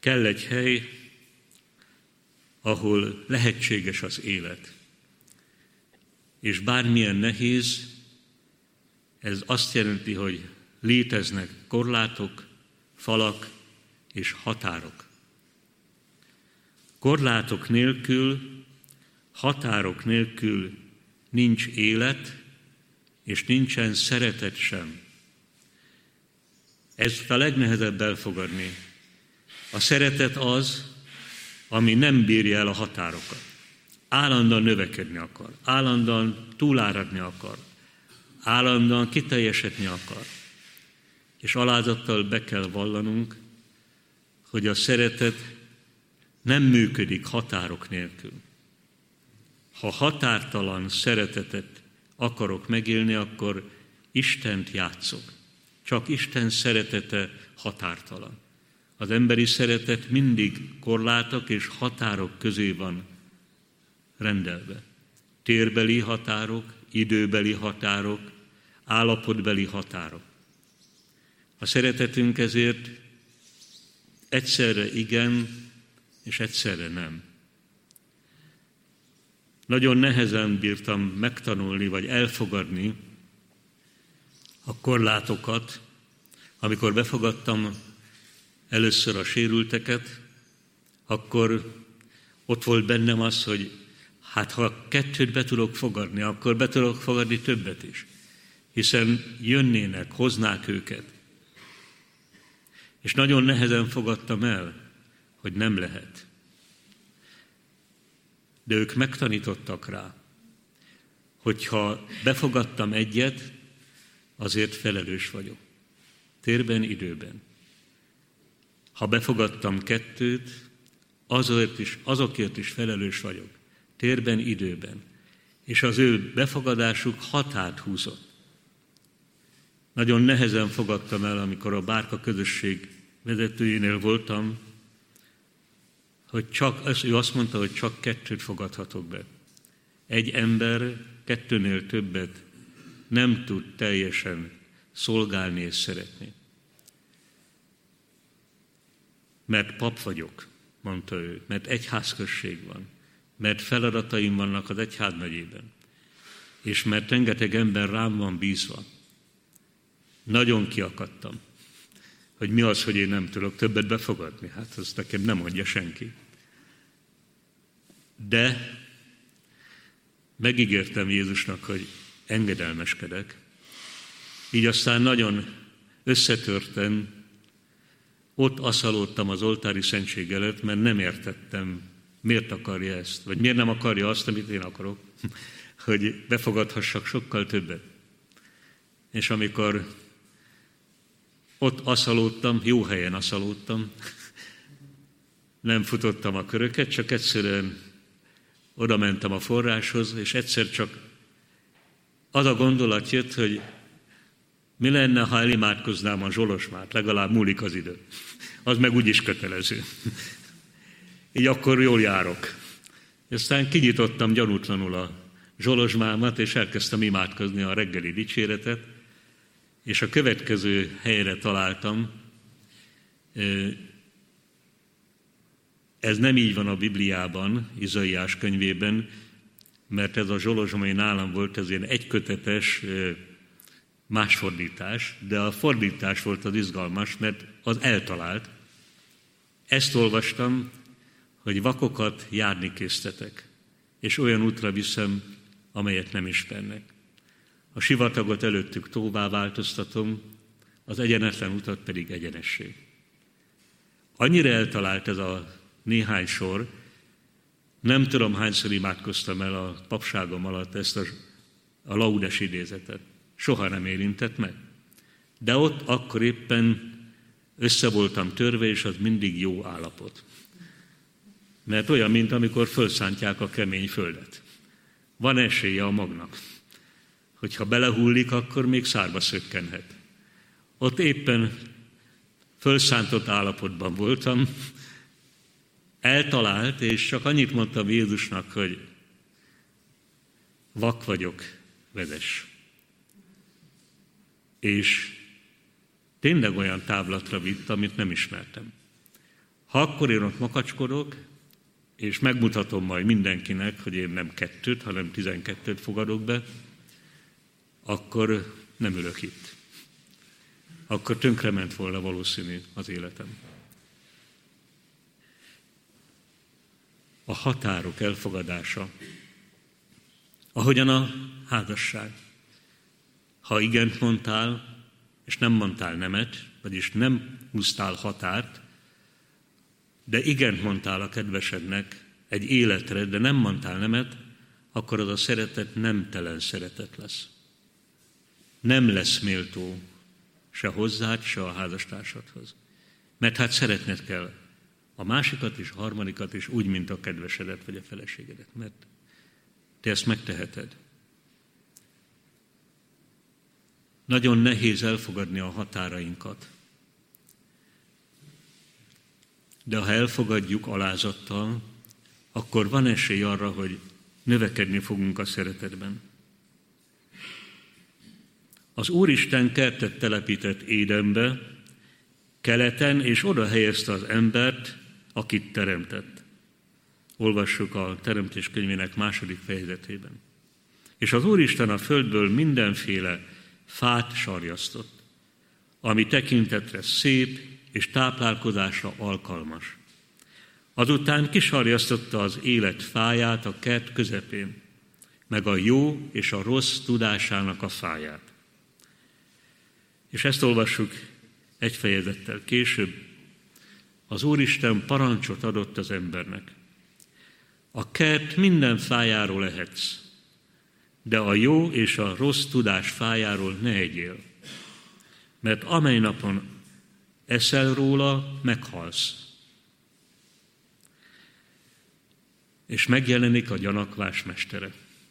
Kell egy hely, ahol lehetséges az élet. És bármilyen nehéz, ez azt jelenti, hogy léteznek korlátok, falak és határok. Korlátok nélkül, határok nélkül nincs élet, és nincsen szeretet sem. Ezt a legnehezebb elfogadni. A szeretet az, ami nem bírja el a határokat. Állandóan növekedni akar, állandóan túláradni akar, állandóan kiteljesedni akar. És alázattal be kell vallanunk, hogy a szeretet nem működik határok nélkül. Ha határtalan szeretetet akarok megélni, akkor Istent játszok. Csak Isten szeretete határtalan. Az emberi szeretet mindig korlátok és határok közé van rendelve. Térbeli határok, időbeli határok, állapotbeli határok. A szeretetünk ezért egyszerre igen, és egyszerre nem. Nagyon nehezen bírtam megtanulni, vagy elfogadni a korlátokat, amikor befogadtam először a sérülteket, akkor ott volt bennem az, hogy hát ha 2 be tudok fogadni, akkor be tudok fogadni többet is. Hiszen jönnének, hoznák őket. És nagyon nehezen fogadtam el, hogy nem lehet. De ők megtanítottak rá, hogyha befogadtam egyet, azért felelős vagyok. Térben, időben. Ha befogadtam 2, azokért is felelős vagyok. Térben, időben. És az ő befogadásuk határt húzott. Nagyon nehezen fogadtam el, amikor a Bárka közösség vezetőjénél voltam, hogy ő azt mondta, hogy csak 2 fogadhatok be. Egy ember 2-nél többet nem tud teljesen szolgálni és szeretni. Mert pap vagyok, mondta ő, mert egyházközség van, mert feladataim vannak az egyházmegyében, és mert rengeteg ember rám van bízva. Nagyon kiakadtam, hogy mi az, hogy én nem tudok többet befogadni. Hát azt nekem nem mondja senki. De megígértem Jézusnak, hogy engedelmeskedek. Így aztán nagyon összetörten ott aszalódtam az oltári szentség előtt, mert nem értettem, miért akarja ezt, vagy miért nem akarja azt, amit én akarok, hogy befogadhassak sokkal többet. És amikor ott aszalódtam, jó helyen aszalódtam, nem futottam a köröket, csak egyszerűen oda mentem a forráshoz, és egyszer csak az a gondolat jött, hogy mi lenne, ha elimádkoznám a zsolosmát, legalább múlik az idő. Az meg úgyis kötelező. Így akkor jól járok. Aztán kinyitottam gyanútlanul a zsolozsmámat, és elkezdtem imádkozni a reggeli dicséretet, és a következő helyre találtam. Ez nem így van a Bibliában, Izaiás könyvében, mert ez a zsolozsom, ami nálam volt, ez ilyen egykötetes más fordítás, de a fordítás volt az izgalmas, mert az eltalált. Ezt olvastam, hogy vakokat járni késztetek, és olyan útra viszem, amelyet nem ismernek. A sivatagot előttük tóvá változtatom, az egyenetlen utat pedig egyenessé. Annyira eltalált ez a néhány sor, nem tudom hányszor imádkoztam el a papságom alatt ezt a laudes idézetet. Soha nem érintett meg. De ott akkor éppen össze voltam törve, és az mindig jó állapot. Mert olyan, mint amikor fölszántják a kemény földet. Van esélye a magnak. Hogyha belehullik, akkor még szárba szökkenhet. Ott éppen fölszántott állapotban voltam, eltalált, és csak annyit mondtam Jézusnak, hogy vak vagyok, vezess. És tényleg olyan távlatra vitt, amit nem ismertem. Ha akkor én ott makacskodok, és megmutatom majd mindenkinek, hogy én nem 2, hanem 12 fogadok be, akkor nem ülök itt. Akkor tönkrement volna valószínű az életem. A határok elfogadása. Ahogyan a házasság. Ha igent mondtál, és nem mondtál nemet, vagyis nem húztál határt, de igent mondtál a kedvesednek egy életre, de nem mondtál nemet, akkor az a szeretet nemtelen szeretet lesz. Nem lesz méltó se hozzád, se a házastársadhoz. Mert hát szeretned kell a másikat is, a harmadikat is, úgy, mint a kedvesedet vagy a feleségedet. Mert te ezt megteheted. Nagyon nehéz elfogadni a határainkat. De ha elfogadjuk alázattal, akkor van esély arra, hogy növekedni fogunk a szeretetben. Az Úristen kertet telepített Édenbe, keleten, és oda helyezte az embert, akit teremtett. Olvassuk a Teremtés könyvének 2. fejezetében. És az Úristen a földből mindenféle fát sarjasztott, ami tekintetre szép és táplálkozásra alkalmas. Azután kisarjasztotta az élet fáját a kert közepén, meg a jó és a rossz tudásának a fáját. És ezt olvassuk egy fejezettel később. Az Úristen parancsot adott az embernek. A kert minden fájáról ehetsz, de a jó és a rossz tudás fájáról ne egyél, mert amely napon eszel róla, meghalsz. És megjelenik a gyanakvás mestere.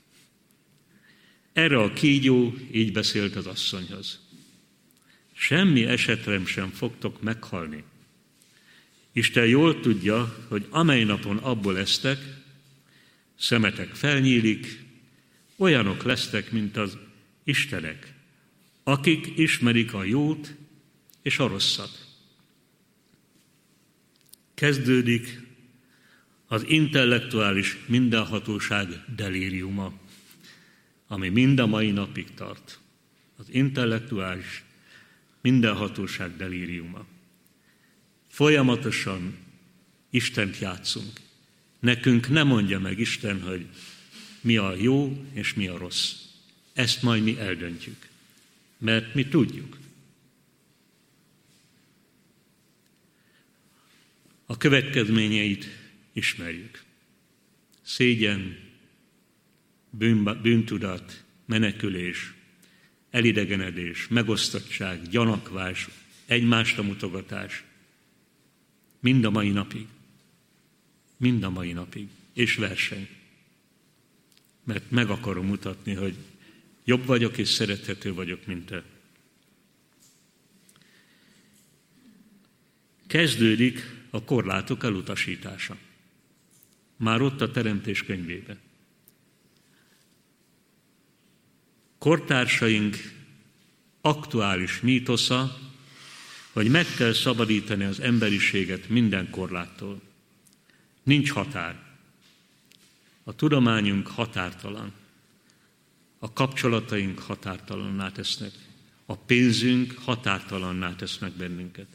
Erre a kígyó így beszélt az asszonyhoz. Semmi esetre sem fogtok meghalni. Isten jól tudja, hogy amely napon abból esztek, szemetek felnyílik, olyanok lesztek, mint az istenek, akik ismerik a jót és a rosszat. Kezdődik az intellektuális mindenhatóság delíriuma, ami mind a mai napig tart. Az intellektuális mindenhatóság delíriuma. Folyamatosan Istent játszunk. Nekünk nem mondja meg Isten, hogy mi a jó és mi a rossz. Ezt majd mi eldöntjük, mert mi tudjuk. A következményeit ismerjük. Szégyen, bűntudat, menekülés, elidegenedés, megosztottság, gyanakvás, egymásra mutogatás. Mind a mai napig. Mind a mai napig. És verseny. Mert meg akarom mutatni, hogy jobb vagyok és szerethető vagyok, mint te. Kezdődik a korlátok elutasítása. Már ott a Teremtés könyvében. Kortársaink aktuális mítosza, hogy meg kell szabadítani az emberiséget minden korláttól. Nincs határ. A tudományunk határtalan. A kapcsolataink határtalanná tesznek. A pénzünk határtalanná tesznek bennünket.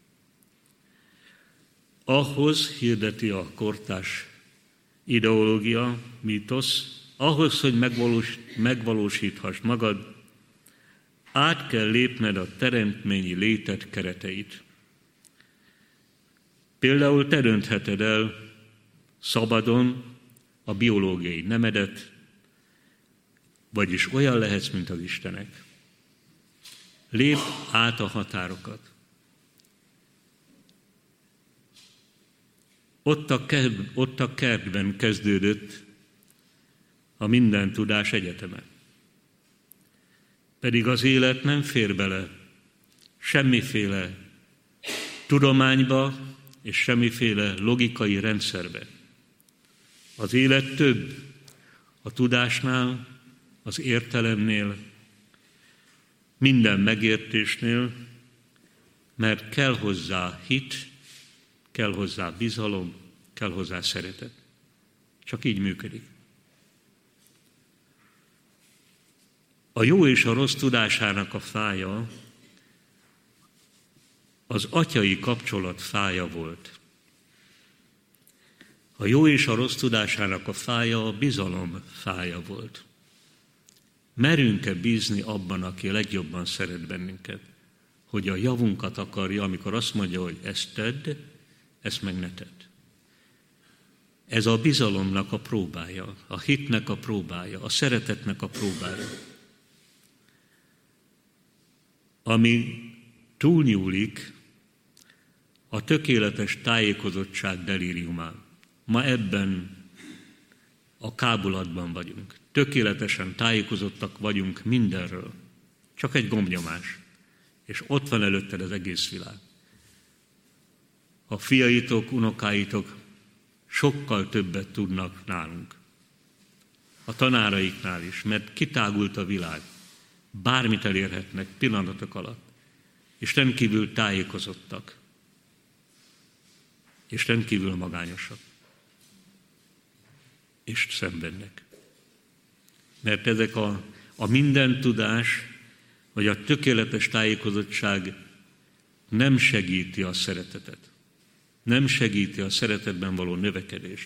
Ahhoz hirdeti a kortárs ideológia, mítosz, ahhoz, hogy megvalósíthass magad, át kell lépned a teremtményi léted kereteit. Például te döntheted el szabadon a biológiai nemedet, vagyis olyan lehetsz, mint az istenek. Lépd át a határokat. Ott a kertben kezdődött a minden tudás egyeteme. Pedig az élet nem fér bele semmiféle tudományba és semmiféle logikai rendszerbe. Az élet több a tudásnál, az értelemnél, minden megértésnél, mert kell hozzá hit, kell hozzá bizalom, kell hozzá szeretet. Csak így működik. A jó és a rossz tudásának a fája az atyai kapcsolat fája volt. A jó és a rossz tudásának a fája a bizalom fája volt. Merünk-e bízni abban, aki a legjobban szeret bennünket, hogy a javunkat akarja, amikor azt mondja, hogy ezt tedd, ezt meg ne tedd. Ez a bizalomnak a próbája, a hitnek a próbája, a szeretetnek a próbája. Ami túlnyúlik a tökéletes tájékozottság delíriumán. Ma ebben a kábulatban vagyunk. Tökéletesen tájékozottak vagyunk mindenről. Csak egy gombnyomás. És ott van előtted az egész világ. A fiaitok, unokáitok sokkal többet tudnak nálunk. A tanáraiknál is, mert kitágult a világ. Bármit elérhetnek pillanatok alatt. És rendkívül tájékozottak. És rendkívül magányosak. És szenvednek. Mert ezek a minden tudás, vagy a tökéletes tájékozottság nem segíti a szeretetet. Nem segíti a szeretetben való növekedést.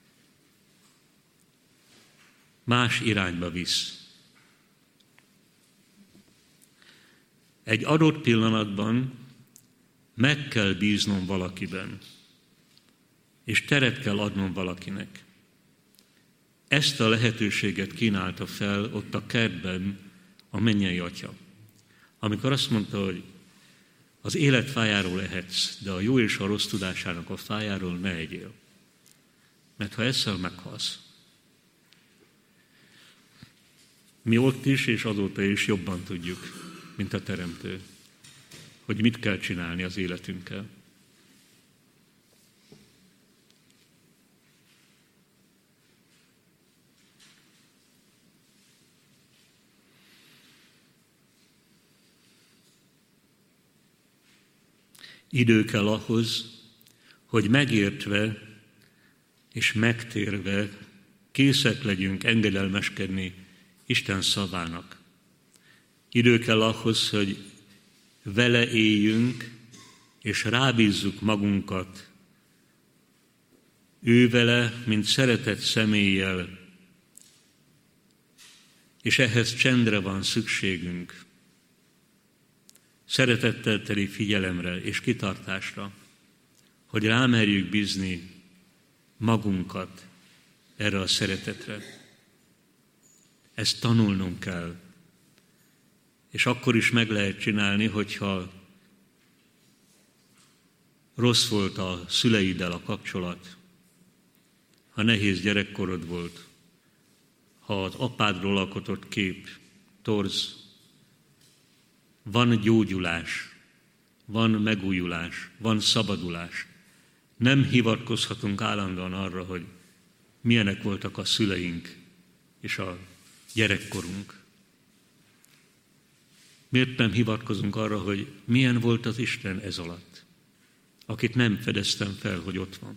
Más irányba visz. Egy adott pillanatban meg kell bíznom valakiben, és teret kell adnom valakinek. Ezt a lehetőséget kínálta fel ott a kertben a mennyei Atya. Amikor azt mondta, hogy az élet fájáról ehetsz, de a jó és a rossz tudásának a fájáról ne egyél. Mert ha eszel, meghalsz. Mi ott is, és azóta is jobban tudjuk, mint a Teremtő, hogy mit kell csinálni az életünkkel. Idő kell ahhoz, hogy megértve és megtérve készek legyünk engedelmeskedni Isten szavának. Idő kell ahhoz, hogy vele éljünk, és rábízzuk magunkat ő vele, mint szeretett személlyel, és ehhez csendre van szükségünk. Szeretettel teli figyelemre és kitartásra, hogy rámerjük bízni magunkat erre a szeretetre. Ezt tanulnunk kell. És akkor is meg lehet csinálni, hogyha rossz volt a szüleiddel a kapcsolat, ha nehéz gyerekkorod volt, ha az apádról alkotott kép torz. Van gyógyulás, van megújulás, van szabadulás. Nem hivatkozhatunk állandóan arra, hogy milyenek voltak a szüleink és a gyerekkorunk. Miért nem hivatkozunk arra, hogy milyen volt az Isten ez alatt, akit nem fedeztem fel, hogy ott van?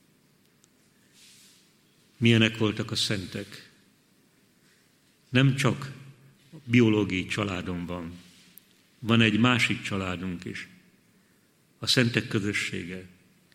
Milyenek voltak a szentek? Nem csak biológiai családomban, van egy másik családunk is, a szentek közössége.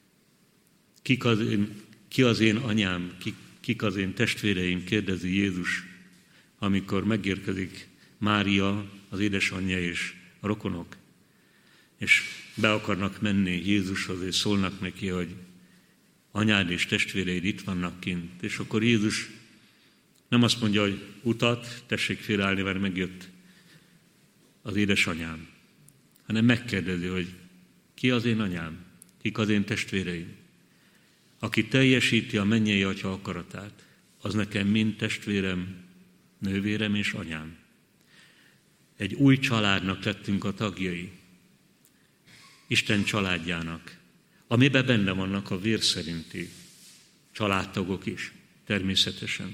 Ki az én anyám, kik az én testvéreim, kérdezi Jézus, amikor megérkezik Mária, az édesanyja és a rokonok, és be akarnak menni Jézushoz, és szólnak neki, hogy anyád és testvéreid itt vannak kint. És akkor Jézus nem azt mondja, hogy utat, tessék félreállni, mert megjött az édesanyám, hanem megkérdezi, hogy ki az én anyám, kik az én testvéreim. Aki teljesíti a mennyei Atya akaratát, az nekem mind testvérem, nővérem és anyám. Egy új családnak lettünk a tagjai, Isten családjának, amiben benne vannak a vér szerinti családtagok is, természetesen.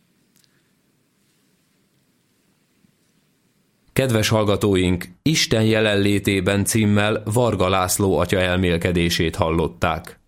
Kedves hallgatóink, Isten jelenlétében címmel Varga László atya elmélkedését hallották.